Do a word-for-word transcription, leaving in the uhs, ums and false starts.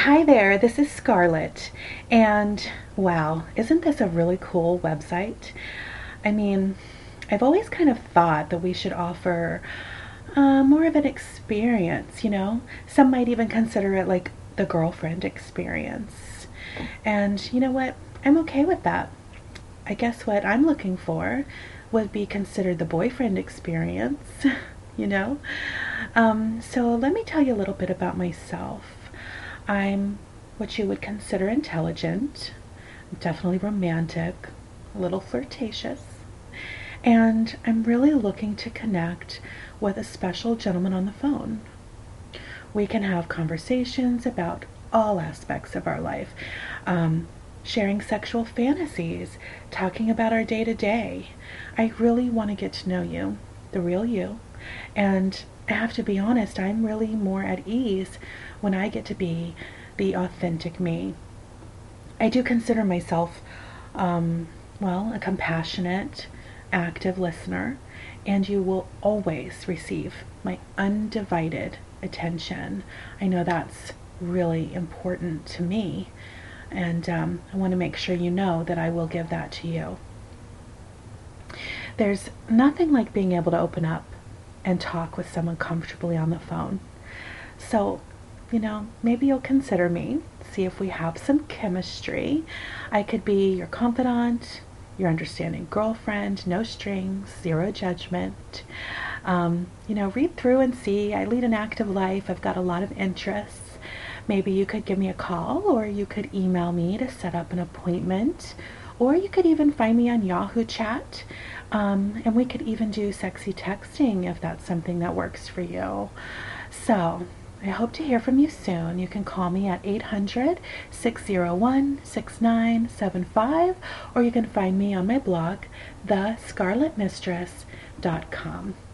Hi there, this is Scarlett, and wow, isn't this a really cool website? I mean, I've always kind of thought that we should offer uh, more of an experience, you know? Some might even consider it like the girlfriend experience. And you know what? I'm okay with that. I guess what I'm looking for would be considered the boyfriend experience, you know? Um, so let me tell you a little bit about myself. I'm what you would consider intelligent, definitely romantic, a little flirtatious, and I'm really looking to connect with a special gentleman on the phone. We can have conversations about all aspects of our life, um, sharing sexual fantasies, talking about our day to day. I really want to get to know you, the real you, and I have to be honest, I'm really more at ease when I get to be the authentic me. I do consider myself, um, well, a compassionate, active listener, and you will always receive my undivided attention. I know that's really important to me, and um, I want to make sure you know that I will give that to you. There's nothing like being able to open up and talk with someone comfortably on the phone. So, you know, maybe you'll consider me, see if we have some chemistry. I could be your confidant, your understanding girlfriend, no strings, zero judgment. Um, you know, read through and see. I lead an active life. I've got a lot of interests. Maybe you could give me a call, or you could email me to set up an appointment, or you could even find me on Yahoo Chat. Um, and we could even do sexy texting if that's something that works for you. So, I hope to hear from you soon. You can call me at eight hundred, six oh one, six nine seven five, or you can find me on my blog, the scarlet mistress dot com.